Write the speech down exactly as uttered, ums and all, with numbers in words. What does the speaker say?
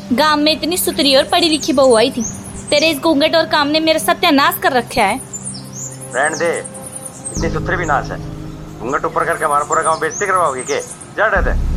गांव में इतनी सुतरी और पढ़ी लिखी बहू आई थी, तेरे इस घूंघट और काम ने मेरा सत्यानाश कर रखा है। रहने दे, इतनी सुथरी भी नाश है। घूंघट ऊपर करके हमारा पूरा गांव बेइज्जती करवाओगी के? जा डरते